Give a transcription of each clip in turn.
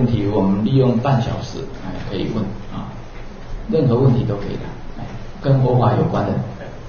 问题，我们利用半小时可以问啊，任何问题都可以的，跟佛法有关的。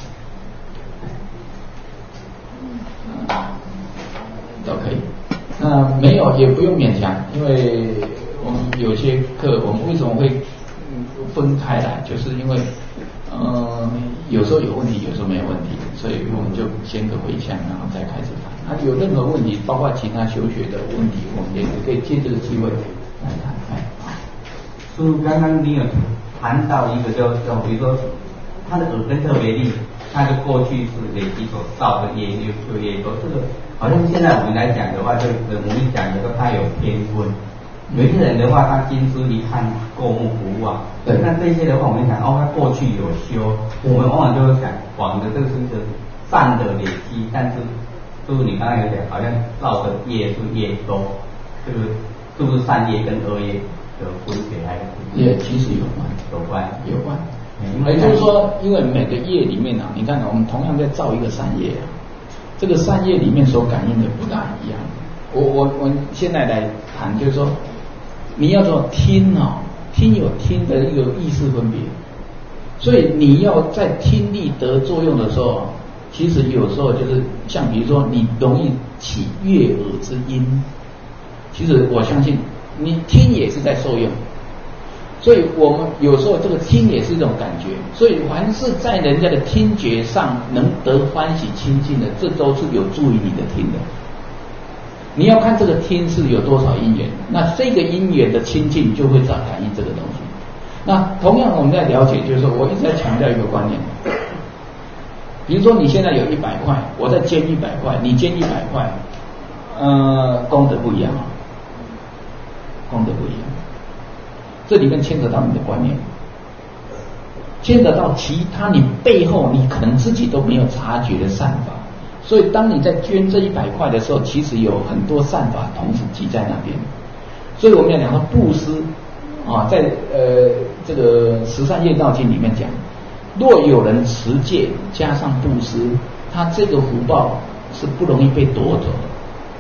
都可以，那没有也不用勉强，因为我们有些课我们为什么会分开来，就是因为有时候有问题，有时候没有问题，所以我们就先个回向，然后再开始谈。有任何问题，包括其他修学的问题，我们也可以借这个机会来谈。 师父，刚刚你有谈到一个叫比如说他的耳根特别利，他的过去是累积所造的业就越多，这个好像现在我们来讲的话，就很容易讲的说他有偏分。有一些人的话，他金枝一看过目不忘。对。那这些的话，我们讲他过去有修，我们往往就会想往的这个是一个善的累积，但是就是你刚才有讲，好像造的业是越多，这个是不是善业跟恶业的分别还是？ 也其实有关。也就是说，因为每个业里面你看我们同样在造一个善业这个善业里面所感应的不大一样。我现在来谈，就是说，你要做听听有听的一个意识分别，所以你要在听力得作用的时候，其实有时候就是像比如说你容易起悦耳之音，其实我相信你听也是在受用。所以我们有时候这个听也是一种感觉，所以凡是在人家的听觉上能得欢喜亲近的，这都是有助于你的听的。你要看这个听是有多少因缘，那这个因缘的亲近就会感应这个东西。那同样我们在了解，就是说我一直在强调一个观念，比如说你现在有100块，我再捐100块，你捐100块，功德不一样功德不一样。这里面牵扯到你的观念，牵扯到其他你背后你可能自己都没有察觉的善法。所以当你在捐这100块的时候，其实有很多善法同时集在那边。所以我们要讲到布施在这个十善业道经里面讲，若有人持戒加上布施，他这个福报是不容易被夺走的。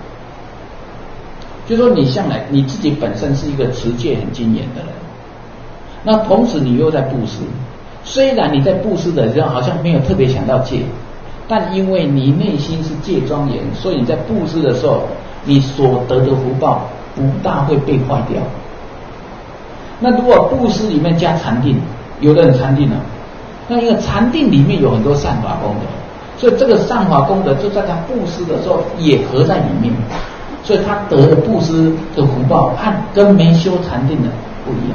就是说你向来你自己本身是一个持戒很精严的人，那同时你又在布施，虽然你在布施的时候好像没有特别想到戒，但因为你内心是戒庄严，所以你在布施的时候，你所得的福报不大会被坏掉。那如果布施里面加禅定，有的人禅定那因为禅定里面有很多善法功德，所以这个善法功德就在他布施的时候也合在里面。所以他得的布施的福报跟没修禅定的不一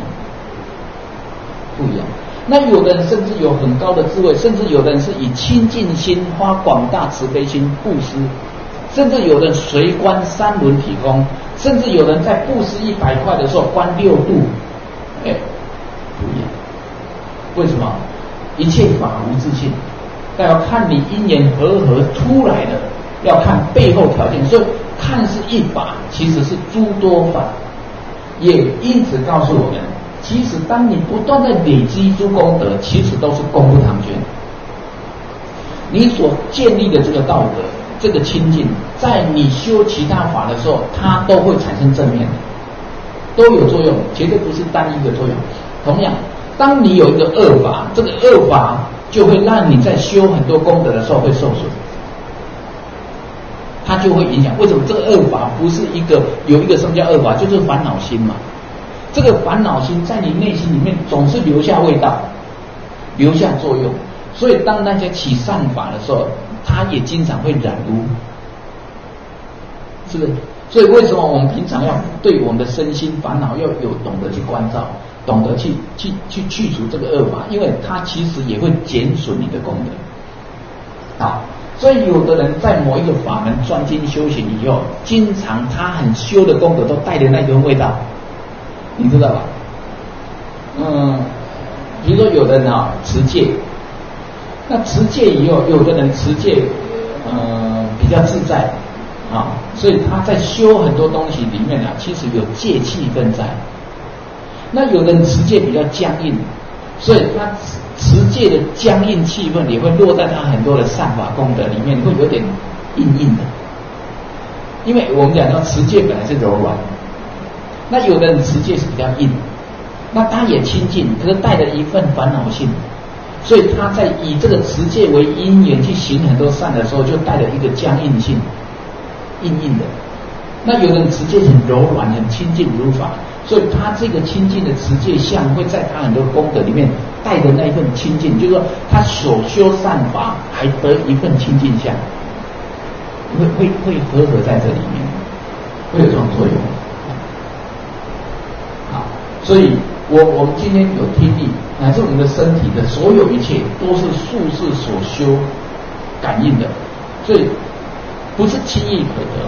样。那有的人甚至有很高的智慧，甚至有的人是以清净心发广大慈悲心布施，甚至有人随观三轮体空，甚至有人在布施100块的时候观6度，不一样。为什么？一切法无自性，但要看你因缘和合出来的，要看背后条件。所以看似一法，其实是诸多法，也因此告诉我们，其实当你不断的累积诸功德，其实都是功不唐捐。你所建立的这个道德，这个清净，在你修其他法的时候，它都会产生正面的，都有作用，绝对不是单一的作用。同样，当你有一个恶法，这个恶法就会让你在修很多功德的时候会受损。它就会影响。为什么这个恶法不是有一个什么叫恶法？就是烦恼心嘛。这个烦恼心在你内心里面总是留下味道，留下作用。所以当那些起善法的时候，它也经常会染污，是不是？所以为什么我们平常要对我们的身心烦恼要有懂得去关照，懂得去去除这个恶法？因为它其实也会减损你的功德。好。所以有的人在某一个法门专精修行以后，经常他很修的功德都带着那种味道，你知道吧？比如说有的人持戒，那持戒以后，有的人持戒比较自在所以他在修很多东西里面其实有戒气氛在。那有的人持戒比较僵硬，所以他持戒的僵硬气氛也会落在他很多的善法功德里面，会有点硬硬的。因为我们讲到持戒本来是柔软， 那有的人持戒是比较硬，那他也亲近，可是带着一份烦恼性，所以他在以这个持戒为因缘去行很多善的时候，就带着一个僵硬性，硬硬的。那有的人持戒很柔软，很亲近如法，所以他这个亲近的持戒相会在他很多功德里面带着那一份亲近，就是说他所修善法还得一份亲近相，会合在这里面，会有这种作用。好，所以我们今天有听力，乃至我们的身体的所有一切都是术士所修感应的，所以不是轻易可得。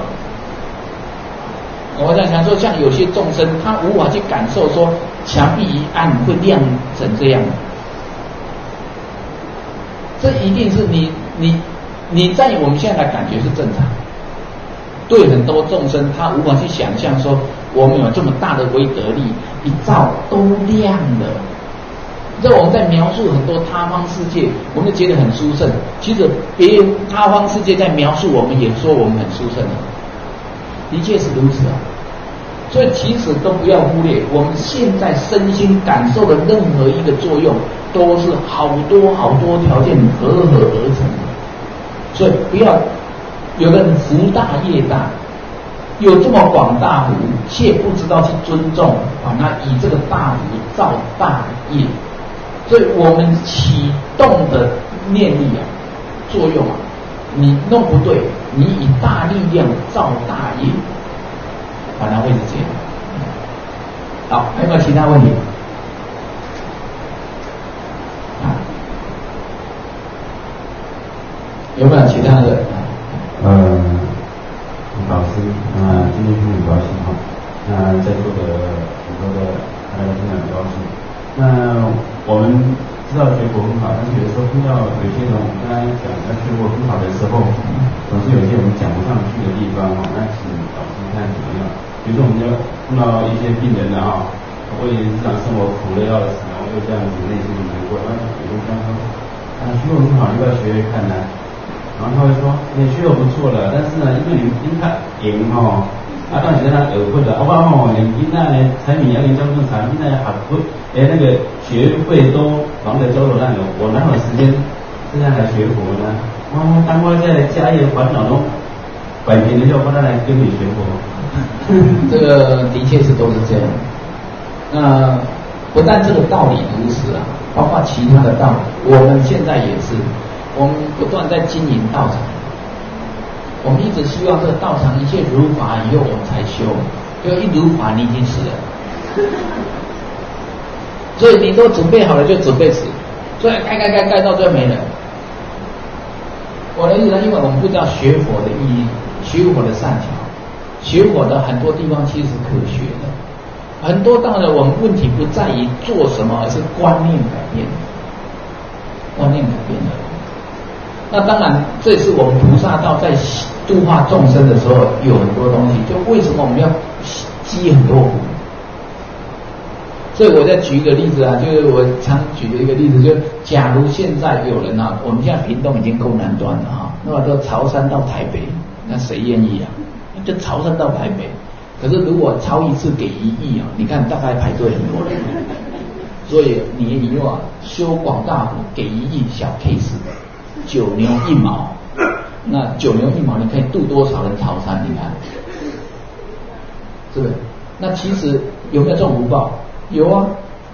我在想说，像有些众生，他无法去感受说墙壁一按会亮成这样，这一定是你在我们现在的感觉是正常。对很多众生，他无法去想象说我们有这么大的威德力，一照都亮了。这我们在描述很多他方世界，我们就觉得很殊胜。其实别人他方世界在描述我们，也说我们很殊胜的。的确是如此啊，所以其实都不要忽略，我们现在身心感受的任何一个作用，都是好多条件合而成的。所以不要有的人福大业大，有这么广大福，却不知道去尊重，把它以这个大福造大业。所以我们启动的念力啊，作用啊，你弄不对，你以大力量造大业，反而会是这样。好，还有没有其他问题？有没有其他的？ 老师，今天听很高兴哈，那在座的很多的大家听得很高兴。那我们知道学佛很好，但是有时候碰到有些人，我们刚才讲要学佛很好的时候，总是有些我们讲不上去的地方哈。那请老师看怎么样？比如说我们要碰到一些病人啊，为日常生活苦的要死，然后就这样子内心很难过，那有人跟他说，学佛很好，你不要学学看呢？然后他会说，你学的不错了，但是呢，因为你看赢哈，当时他耳会的，你现在柴米油盐酱醋茶，现在还不那个学费都忙得焦头烂额，我哪有时间现在来学佛呢？当我在家业烦恼中摆平的时候，我再来跟你学佛。 这个的确是都是这样。那不但这个道理如此啊，包括其他的道理，我们现在也是。我们不断在经营道场，我们一直希望这个道场一切如法以后我们才修，就一如法你已经死了，所以你都准备好了就准备死，所以盖到最后没了。我的意思呢，因为我们不知道学佛的意义，学佛的善巧，学佛的很多地方其实是可学的，很多当然我们问题不在于做什么，而是观念改变，观念改变了。那当然，这是我们菩萨道在度化众生的时候有很多东西。就为什么我们要积很多福？所以我再举一个例子啊，就是我常举的一个例子，就是假如现在有人啊，我们现在屏东已经够南端了哈，那么到潮汕到台北，那谁愿意啊？就潮汕到台北，可是如果超一次给1亿啊，你看大概排队很多人。所以你以后啊，修广大福给1亿小 case。9牛1毛，那9牛1毛你可以度多少人潮汕？你看，是不是？那其实有没有这种福报？有啊，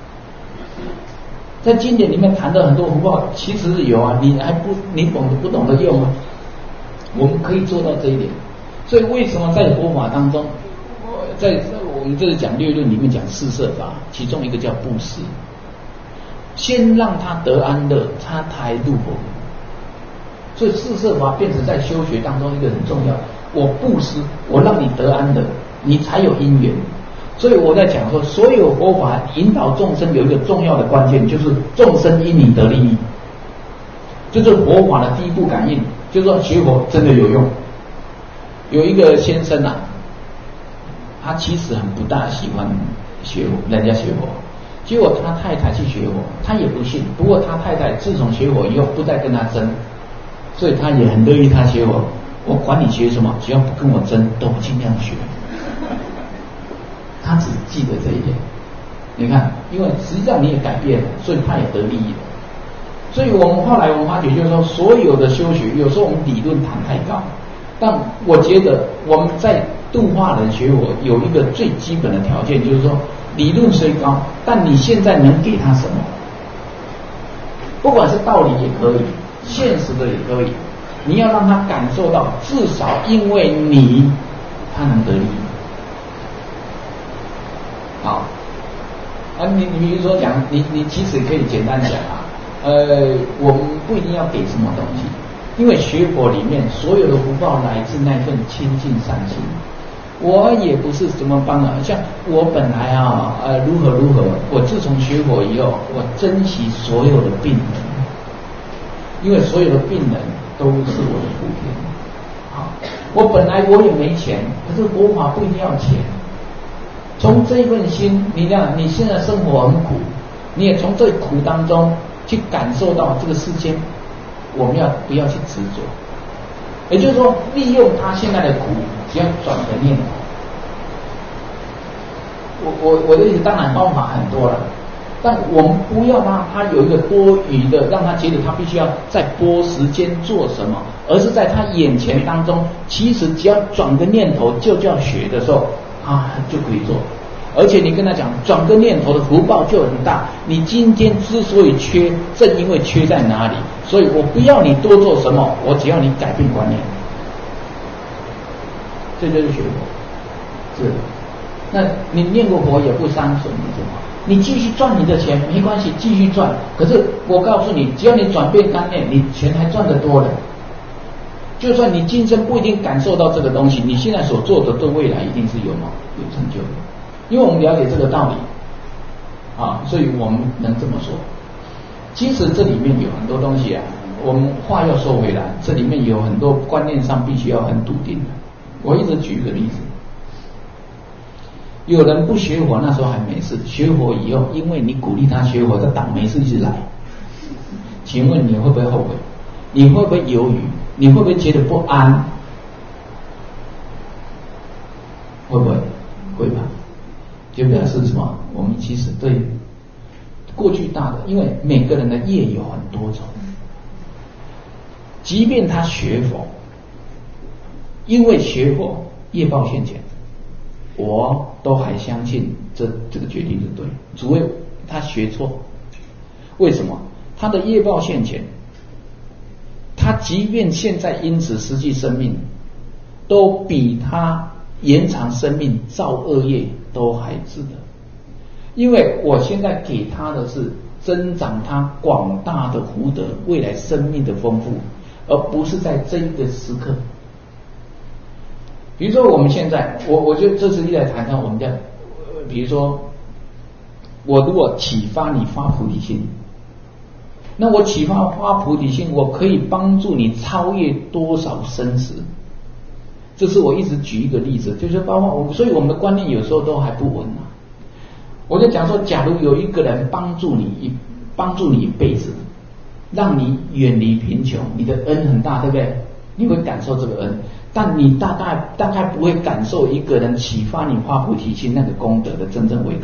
在经典里面谈的很多福报，其实是有啊，你不懂得用啊？我们可以做到这一点。所以为什么在佛法当中，在我们这里讲略论里面讲四摄法，其中一个叫布施，先让他得安乐，他才入佛。所以四摄法变成在修学当中一个很重要。我布施，我让你得安乐，你才有因缘。所以我在讲说，所有佛法引导众生有一个重要的关键，就是众生因你得利益，就是佛法的第一步感应。就是说学佛真的有用。有一个先生啊，他其实很不大喜欢人家学佛，结果他太太去学佛，他也不信。不过他太太自从学佛以后，不再跟他争。所以他也很乐意他学我管你学什么，只要不跟我争，都尽量学。 他只记得这一点。你看，因为实际上你也改变了，所以他也得利益了。所以我们后来发觉，就是说，所有的修学，有时候我们理论谈太高，但我觉得我们在度化人学佛有一个最基本的条件，就是说，理论虽高，但你现在能给他什么？不管是道理也可以，现实的也可以，你要让他感受到，至少因为你，他能得利益。好。你比如说讲，你其实可以简单讲啊，我们不一定要给什么东西，因为学佛里面所有的福报来自那份清净善心。我也不是怎么帮啊，像我本来啊，如何，我自从学佛以后，我珍惜所有的病人，因为所有的病人都是我的福田。好，我本来我也没钱，可是佛法不一定要钱。从这一份心，你看你现在生活很苦，你也从这苦当中去感受到这个世间，我们不要去执着，也就是说，利用他现在的苦，只要转个念头。我的意思，当然方法很多了，但我们不要让他有一个多余的，让他觉得他必须要再拨时间做什么，而是在他眼前当中，其实只要转个念头就叫学的时候。就可以做，而且你跟他讲，转个念头的福报就很大。你今天之所以缺，正因为缺在哪里，所以我不要你多做什么，我只要你改变观念，这就是学佛。是，那你念过佛也不伤损，你知道吗？你继续赚你的钱没关系，继续赚。可是我告诉你，只要你转变观念，你钱还赚得多了。就算你今生不一定感受到这个东西，你现在所做的对未来一定是有成就的，因为我们了解这个道理啊，所以我们能这么说。其实这里面有很多东西啊，我们话要说回来，这里面有很多观念上必须要很笃定的。我一直举一个例子，有人不学佛那时候还没事，学佛以后，因为你鼓励他学佛，他党没事一直来，请问你会不会后悔？你会不会犹豫？你会不会觉得不安？会不会？会吧？就表示什么？我们其实对过去大的，因为每个人的业有很多种，即便他学佛，因为学佛业报现前，我都还相信这个决定是对，除非他学错。为什么？他的业报现前。他即便现在因此失去生命，都比他延长生命造恶业都还值得，因为我现在给他的是增长他广大的福德，未来生命的丰富，而不是在这一个时刻。比如说我们现在，我觉得这是一来谈到我们的，比如说我如果启发你发菩提心。那我启发菩提心，我可以帮助你超越多少生死？这是我一直举一个例子，就是包括所以我们的观念有时候都还不稳啊。我就讲说，假如有一个人帮助你一辈子，让你远离贫穷，你的恩很大，对不对？你会感受这个恩，但你大概不会感受一个人启发你发菩提心那个功德的真正伟大。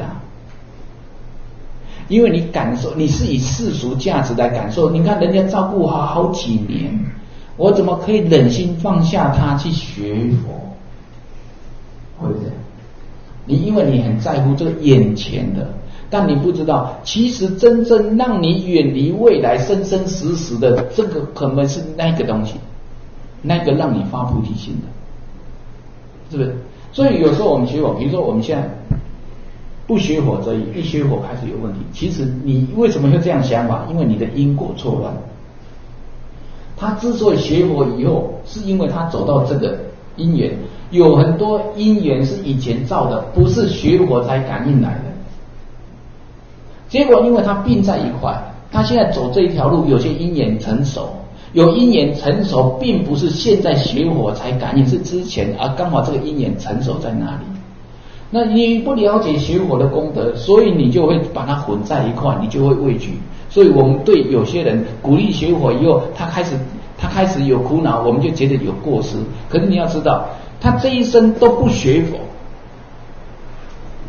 因为你感受，你是以世俗价值来感受。你看人家照顾我好几年，我怎么可以忍心放下他去学佛？会不会？你因为你很在乎这个眼前的，但你不知道，其实真正让你远离未来生生死死的，这个可能是那个东西，那个让你发菩提心的，是不是？所以有时候我们学佛，比如说我们现在。不学佛则已，一学佛开始有问题。其实你为什么会这样想法？因为你的因果错乱。他之所以学佛以后，是因为他走到这个因缘，有很多因缘是以前造的，不是学佛才感应来的。结果因为他并在一块，他现在走这一条路，有些因缘成熟，有因缘成熟，并不是现在学佛才感应，是之前而刚好这个因缘成熟在哪里？那你不了解学佛的功德，所以你就会把它混在一块，你就会畏惧。所以我们对有些人鼓励学佛以后，他开始有苦恼，我们就觉得有过失。可是你要知道，他这一生都不学佛，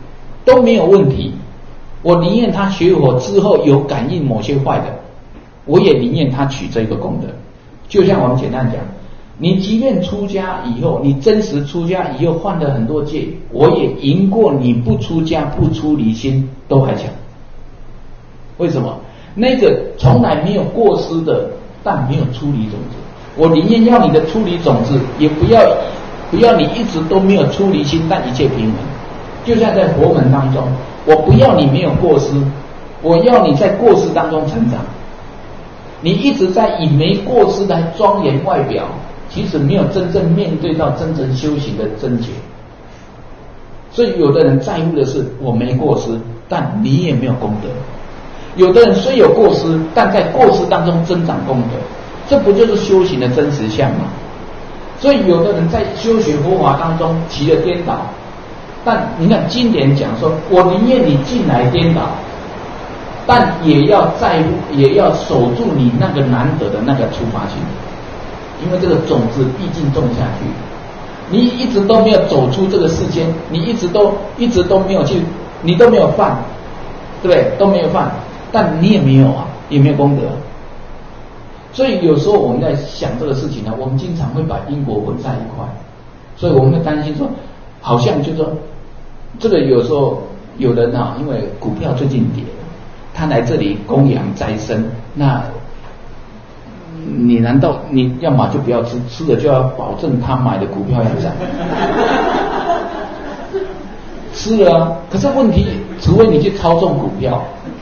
都没有问题。我宁愿他学佛之后有感应某些坏的，我也宁愿他取这个功德。就像我们简单讲，你即便出家以后，你真实出家以后犯了很多戒，我也赢过你不出家不出离心都还强。为什么？那个从来没有过失的，但没有出离种子，我宁愿要你的出离种子，也不要你一直都没有出离心，但一切平稳。就像在佛门当中，我不要你没有过失，我要你在过失当中成长。你一直在以没过失来庄严外表，其实没有真正面对到真正修行的真解。所以有的人在乎的是我没过失，但你也没有功德。有的人虽有过失，但在过失当中增长功德，这不就是修行的真实相吗？所以有的人在修学佛法当中起了颠倒，但你看经典讲说，我宁愿你进来颠倒，但也要在乎，也要守住你那个难得的那个出发心，因为这个种子毕竟种下去，你一直都没有走出这个世间，你一直都没有去，你都没有犯，对不对？都没有犯，但你也没有啊，也没有功德。所以有时候我们在想这个事情呢，我们经常会把因果混在一块，所以我们会担心说，好像就是说，这个有时候有人啊，因为股票最近跌了，他来这里供养斋生，那你难道你要么就不要吃，吃了就要保证他买的股票要涨？吃了啊，可是问题，除非你去操纵股票。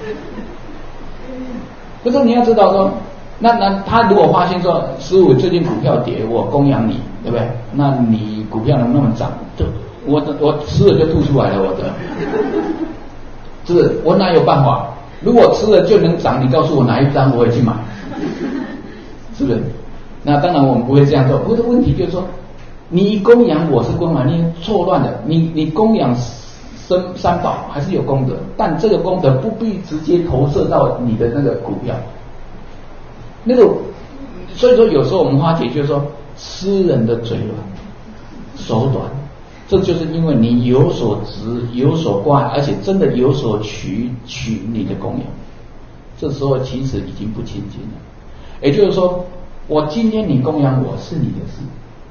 可是你要知道说，那他如果发现说，师父最近股票跌，我供养你，对不对？那你股票能不能涨？就我吃了就吐出来了，我的，是不是？我哪有办法？如果吃了就能涨，你告诉我哪一张我会去买，是不是？那当然我们不会这样做。不过问题就是说，你供养我是供养，你错乱的，你供养三宝还是有功德，但这个功德不必直接投射到你的那个股票。那个，所以说有时候我们化解就是说，诗人的嘴软，手短，这就是因为你有所执，有所挂，而且真的有所取你的供养，这时候其实已经不清净了。也就是说，我今天你供养我是你的事，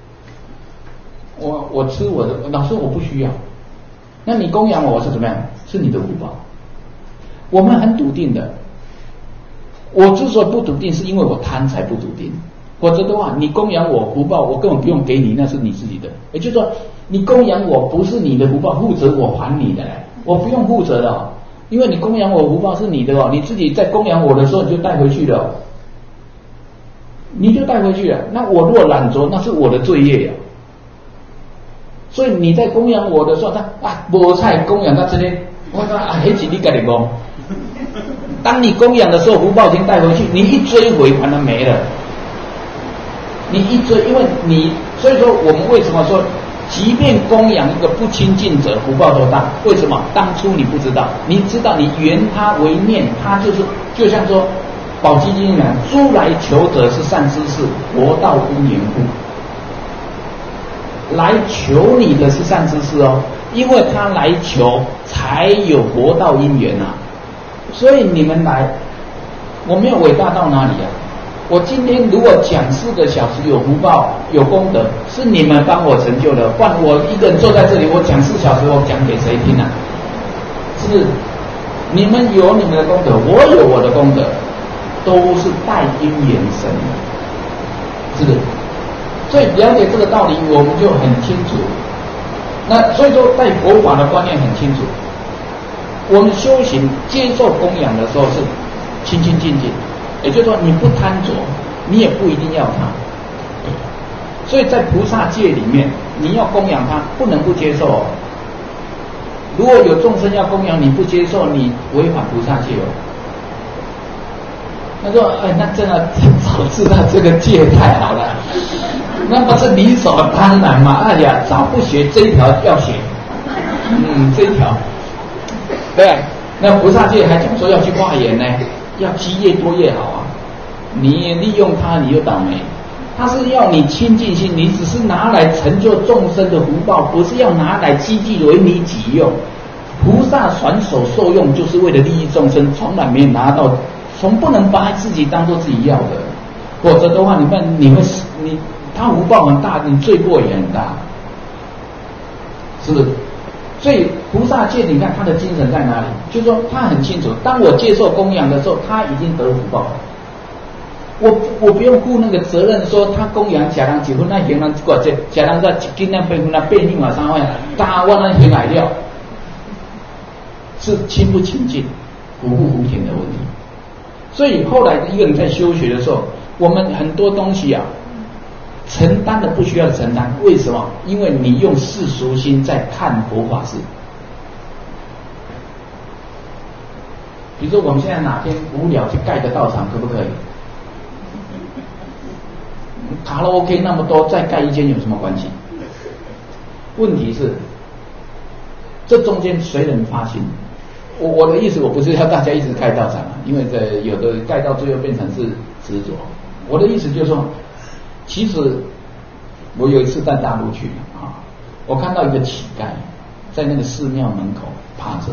我吃我的，老师我不需要。那你供养我是怎么样？是你的福报。我们很笃定的，我之所以不笃定，是因为我贪才不笃定。否则的话，你供养我福报，我根本不用给你，那是你自己的。也就是说，你供养我不是你的福报，负责我还你的，我不用负责的哦，因为你供养我福报是你的哦，你自己在供养我的时候你就带回去了哦，你就带回去了。那我若懒惰，那是我的罪业呀。所以你在供养我的时候，无菜供养到这边，我说那是你自己讲。当你供养的时候，福报已经带回去，你一追回，反而没了。你一追，因为你，所以说我们为什么说，即便供养一个不亲近者，福报都大？为什么？当初你不知道，你知道你圆他为念，他就是就像说，宝积经讲，诸来求者是善知识，佛道因缘故。来求你的是善知识哦，因为他来求才有佛道因缘啊。所以你们来，我没有伟大到哪里啊？我今天如果讲4个小时有福报有功德，是你们帮我成就的，不然我一个人坐在这里，我讲4小时，我讲给谁听啊？是不是？你们有你们的功德，我有我的功德，都是带因缘生的，是不是？所以了解这个道理，我们就很清楚。那所以说，在佛法的观念很清楚。我们修行接受供养的时候是清清净净，也就是说你不贪着，你也不一定要它。所以在菩萨戒里面，你要供养他，不能不接受哦。如果有众生要供养你不接受，你违反菩萨戒哦。他说：“那真的早知道这个戒太好了，那不是理所当然吗？哎呀，早不学这一条要学，这一条，对。那菩萨戒还讲说要去化缘呢，要积越多越好啊。你利用它，你就倒霉。它是要你清净心，你只是拿来成就众生的福报，不是要拿来积聚为你己用。 菩萨传手受用，就是为了利益众生，从来没有拿到，从不能把自己当做自己要的，否则的话，他福报很大，你罪过也很大，是不是？所以菩萨戒，你看他的精神在哪里？就是说他很清楚，当我接受供养的时候，他已经得福报了。我不用负那个责任，说他供养假人结婚，那行人过这假人在今天被那变性马上会大我那行来掉，是清不清净、福不福田的问题。所以后来一个人在修学的时候，我们很多东西啊，承担的不需要承担，为什么？因为你用世俗心在看佛法事。比如说我们现在哪天无聊去盖个道场，可不可以？卡拉 OK 那么多，再盖一间有什么关系？问题是，这中间谁能发心？我的意思，我不是要大家一直盖道场，因为有的盖到最后变成是执着。我的意思就是说，其实我有一次在大陆去啊，我看到一个乞丐在那个寺庙门口趴着，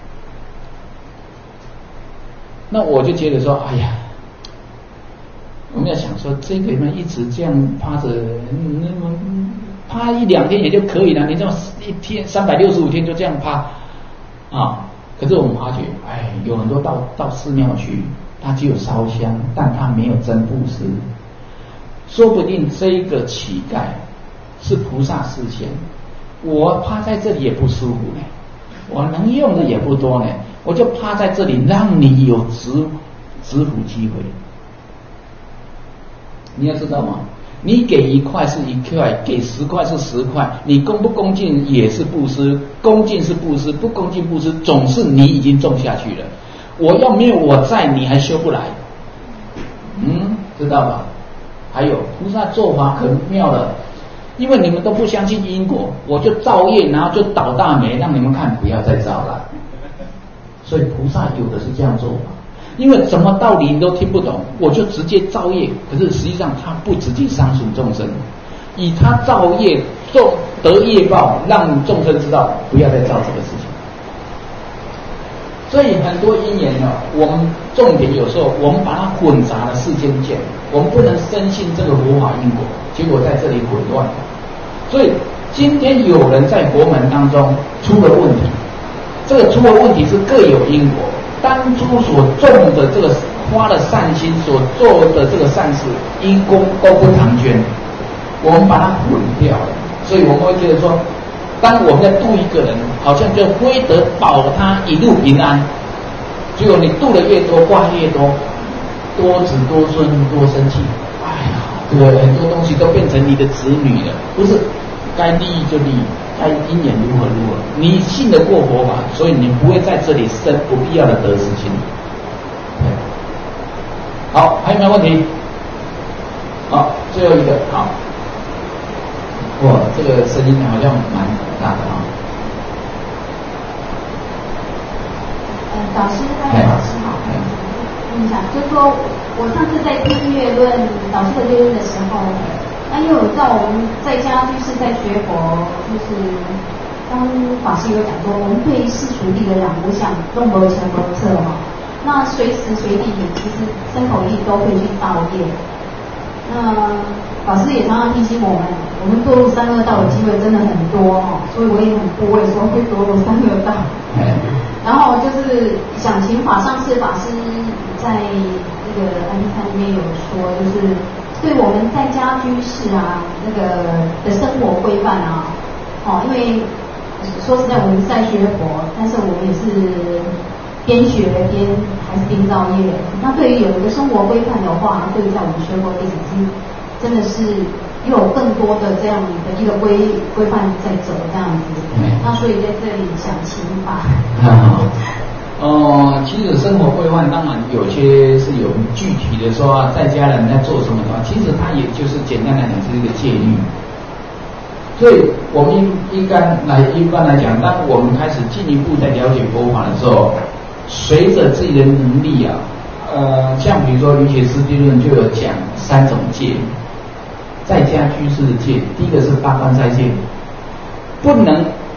那我就觉得说，哎呀。我们要想说，这个人一直这样趴着，趴1-2天也就可以了。你这么一天365天就这样趴啊？可是我们发觉，有很多到寺庙去，他只有烧香，但他没有真布施。说不定这个乞丐是菩萨示现，我趴在这里也不舒服呢，我能用的也不多呢，我就趴在这里，让你有植福机会。你要知道吗？你给1块是1块，给10块是10块，你恭不恭敬也是布施，恭敬是布施，不恭敬布施，总是你已经种下去了。我要没有我在，你还修不来，知道吧？还有菩萨做法可妙了，因为你们都不相信因果，我就造业，然后就倒大霉，让你们看不要再造了。所以菩萨有的是这样做法。因为什么道理你都听不懂，我就直接造业。可是实际上他不直接伤损众生，以他造业得业报，让众生知道不要再造这个事情。所以很多因缘呢，我们重点有时候我们把它混杂了世间见，我们不能深信这个佛法因果，结果在这里混乱。所以今天有人在佛门当中出了问题，这个出了问题是各有因果。当初所种的这个花了善心所做的这个善事，因功都不唐捐，我们把它混掉了。所以我们会觉得说，当我们在度一个人，好像就非得保他一路平安。结果你度的越多，挂越多，多子多孙多生气，这个很多东西都变成你的子女了，不是该利益就利益。该因缘如何，你信得过佛法，所以你不会在这里生不必要的得失心。好，还有没有问题？好，最后一个，好，哇，这个声音好像蛮大的啊。 导师好。问一下，就是说我上次在听月论导师的月论的时候。因为我知道我们在家就是在学佛，就是当法师有讲说，我们对世俗地的两无相弄不成不测哈。那随时随地其实身口意都会去造业。那法师也常常提醒我们堕入三恶道的机会真的很多哈，所以我也很怖畏说会堕入三恶道。然后就是想请法上师法师在那个安利餐里面有说，就是对我们在家居士啊，那个的生活规范啊，因为说实在我们是在学佛，但是我们也是边学边还是边造业。那对于有一个生活规范的话，对于在我们学佛弟子真的是又有更多的这样的一个规范在走这样子。那所以在这里想请法。 其实生活规范当然有些是有具体的说在家人在做什么的话，其实它也就是简单来讲是一个戒律。所以我们一般来讲，当我们开始进一步在了解佛法的时候，随着自己的能力啊，像比如说瑜伽师地论就有讲3种戒，在家居士的戒，第一个是八关斋戒，不能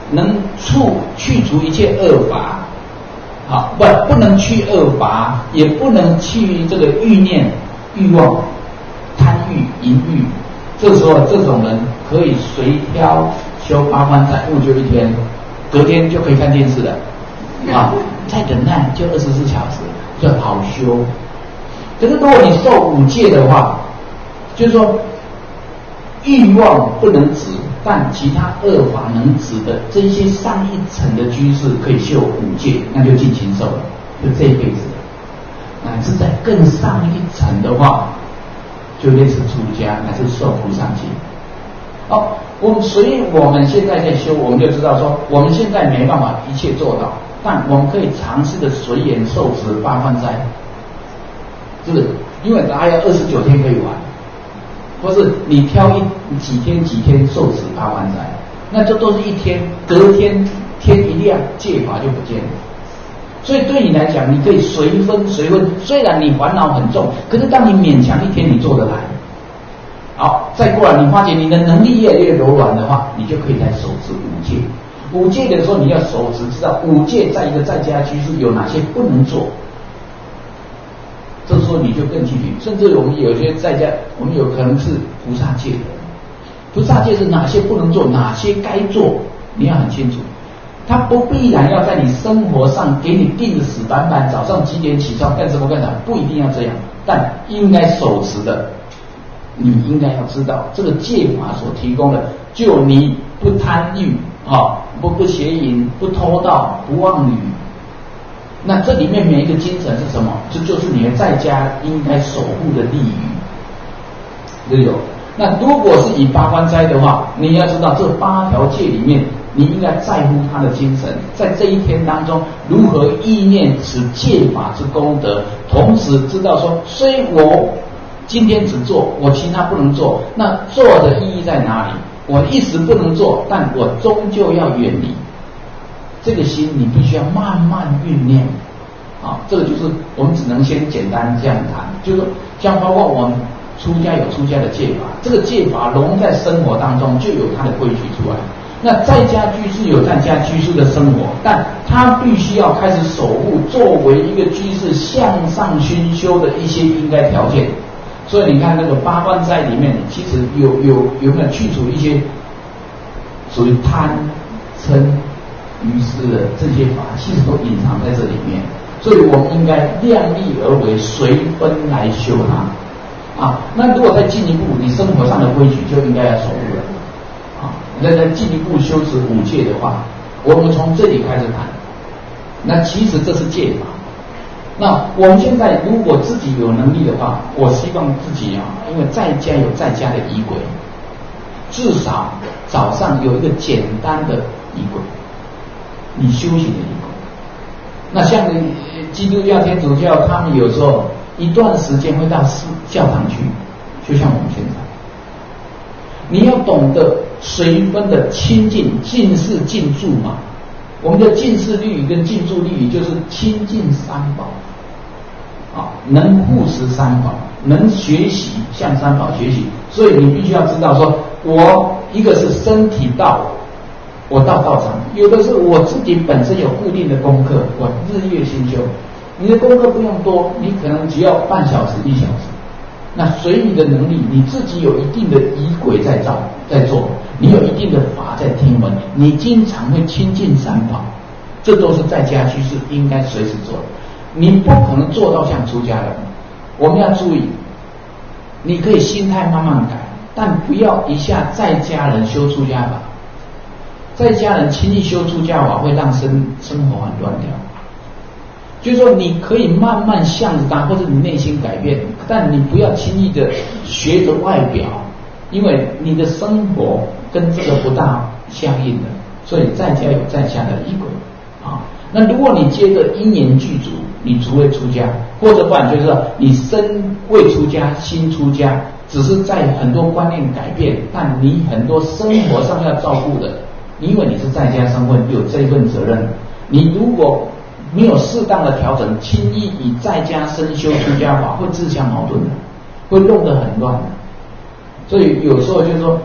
能去除一切恶法，好，不能去恶法，也不能去这个欲念、欲望、贪欲、淫欲。这时候这种人可以随挑修八关斋，悟就一天，隔天就可以看电视了，啊，再忍耐就24小时，就好修。可是如果你受五戒的话，就是说欲望不能止，但其他恶法能止的这些上一层的居士可以修五戒，那就尽情受了，就这一辈子了。乃至在更上一层的话，就类似出家，乃至受菩萨戒。好，所以我们现在在修，我们就知道说，我们现在没办法一切做到，但我们可以尝试的随缘受持八关斋，是不是？因为还有29天可以玩。或是你挑几天受持八关斋，那这都是一天，隔天天一亮，戒法就不见了。所以对你来讲，你可以随分。虽然你烦恼很重，可是当你勉强一天，你做得来。好，再过来，你发觉你的能力越来越柔软的话，你就可以来守持五戒。五戒的时候，你要守持，知道五戒在一个在家居士有哪些不能做。这时候你就更具体，甚至我们有些在家，我们有可能是菩萨戒的，菩萨戒是哪些不能做，哪些该做，你要很清楚。它不必然要在你生活上给你定的死板板，早上几点起床干什么，不一定要这样，但应该守持的，你应该要知道这个戒法所提供的，就你不贪欲不邪淫，不偷盗，不妄语。那这里面每一个精神是什么？这就是你的在家应该守护的利益，对有。那如果是以八关斋的话，你要知道这8条戒里面，你应该在乎他的精神，在这一天当中如何意念此戒法之功德，同时知道说，虽我今天只做，我其他不能做，那做的意义在哪里？我一时不能做，但我终究要远离。这个心你必须要慢慢酝酿，这个就是我们只能先简单这样谈，就是像包括我们出家有出家的戒法，这个戒法融在生活当中就有它的规矩出来。那在家居士有在家居士的生活，但他必须要开始守护作为一个居士向上熏修的一些应该条件。所以你看那个八关斋里面，其实有没有去除一些属于贪嗔于是的这些法，其实都隐藏在这里面，所以我们应该量力而为，随分来修它。那如果再进一步，你生活上的规矩就应该要守护了。那再进一步修持五戒的话，我们从这里开始谈。那其实这是戒法。那我们现在如果自己有能力的话，我希望自己因为在家有在家的仪轨，至少早上有一个简单的仪轨。你修行的仪轨，那像基督教、天主教，他们有时候一段时间会到教堂去，就像我们现在，你要懂得随分的亲近，近事近住嘛。我们的近事律仪跟近住律仪就是亲近三宝，能护持三宝，能学习向三宝学习。所以你必须要知道说，我一个是身体到。我到道场，有的是我自己本身有固定的功课，我日夜心修。你的功课不用多，你可能只要半小时、1小时。那随你的能力，你自己有一定的仪轨在做，你有一定的法在听闻，你经常会亲近三宝，这都是在家居士应该随时做的。你不可能做到像出家人，我们要注意，你可以心态慢慢改，但不要一下在家人修出家法。在家人轻易修出家法会让生活很乱掉，就是说你可以慢慢向着他，或者你内心改变，但你不要轻易的学着外表，因为你的生活跟这个不大相应的，所以在家有在家的仪轨那如果你接着因缘具足，你除非出家，或者不然就是说你身未出家，心出家，只是在很多观念改变，但你很多生活上要照顾的。因为你是在家身份，有这份责任。你如果没有适当的调整，轻易以在家身修出家法，会自相矛盾的，会弄得很乱的。所以有时候就是说，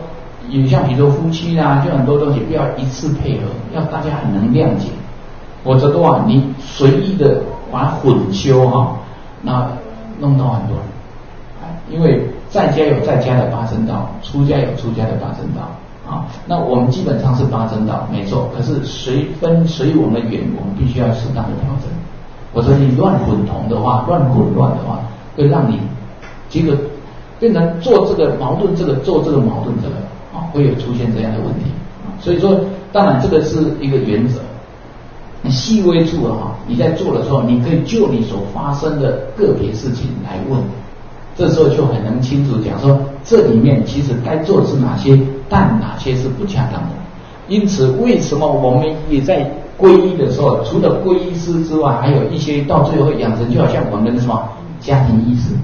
有像比如说夫妻啊，就很多东西不要一次配合，要大家很能谅解。否则的话，你随意的把它混修哈，那弄到很多。因为在家有在家的八正道，出家有出家的八正道啊。那我们基本上是八正道，没错。可是随我们的缘，我们必须要适当的调整。否则你乱混同的话，乱的话，会让你这个变成做这个矛盾，做这个矛盾这个啊，会有出现这样的问题。所以说，当然这个是一个原则。细微处啊，你在做的时候，你可以就你所发生的个别事情来问。这时候就很能清楚讲说，这里面其实该做的是哪些，但哪些是不恰当的。因此，为什么我们也在皈依的时候，除了皈依师之外，还有一些到最后养成，就好像我们的什么家庭医师，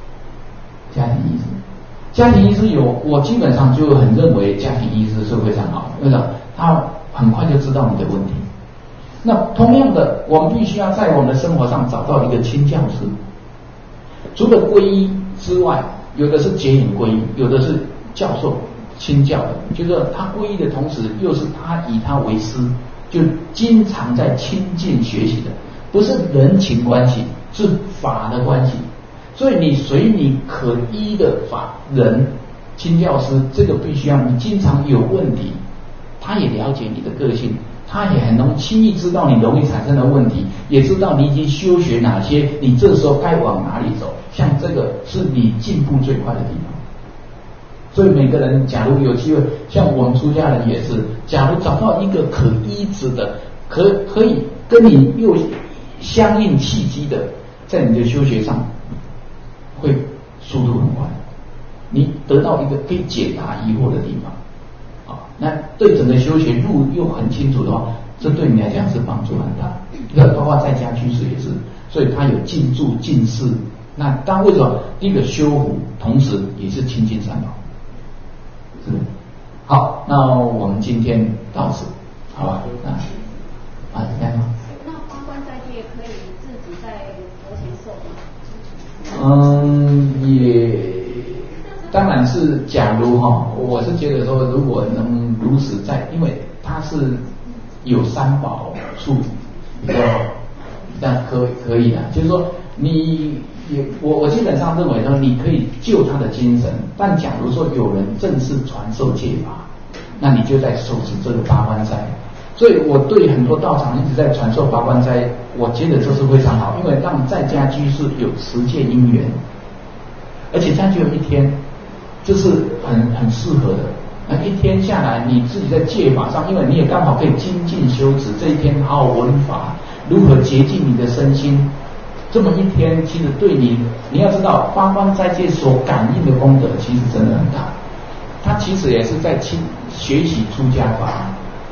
我基本上就很认为家庭医师是非常好，为什么？他很快就知道你的问题。那同样的，我们必须要在我们的生活上找到一个亲教师。除了皈依之外，有的是结引皈依，有的是教授亲教的，就是说他皈依的同时，又是他以他为师，就经常在亲近学习的，不是人情关系，是法的关系。所以你随你可依的法人亲教师，这个必须要你经常有问题，他也了解你的个性。他也很能轻易知道你容易产生的问题，也知道你已经修学哪些，你这时候该往哪里走。像这个是你进步最快的地方。所以每个人假如有机会，像我们出家人也是，假如找到一个可依止的，可以跟你又相应契机的，在你的修学上会速度很快，你得到一个可以解答疑惑的地方。那对整个修学路又很清楚的话，这对你来讲是帮助很大。那包括在家居士也是，所以他有进住进士。那当为什么？第一个修福，同时也是亲近三宝，是不是？好，那我们今天到此，好吧？来吗？ 那八关斋戒可以自己在佛前受吗？ 也。当然是，假如我是觉得说，如果能如实在，因为它是有三宝处，那可以的。就是说，我基本上认为说，你可以救他的精神，但假如说有人正式传授戒法，那你就在受持这个八关斋。所以我对很多道场一直在传授八关斋，我觉得这是非常好，因为让在家居士有持戒因缘，而且这样就有一天。这是很适合的。那一天下来，你自己在戒法上，因为你也刚好可以精进修持，这一天好好闻法，如何洁净你的身心。这么一天，其实对你要知道，八关斋戒所感应的功德，其实真的很大。它其实也是在学习出家法。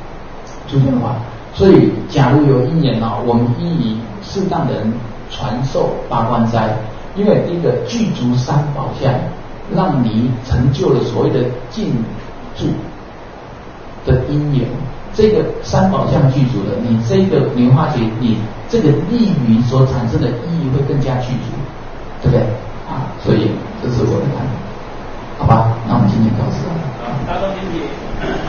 所以，假如有因缘我们应以适当的人传授八关斋，因为第一个具足三宝相。让你成就了所谓的进住的因缘，这个三宝相具足了，你这个莲花节，你这个利于所产生的意义会更加具足，对不对？所以这是我的看法，好吧？那我们今天到此。 答到问题。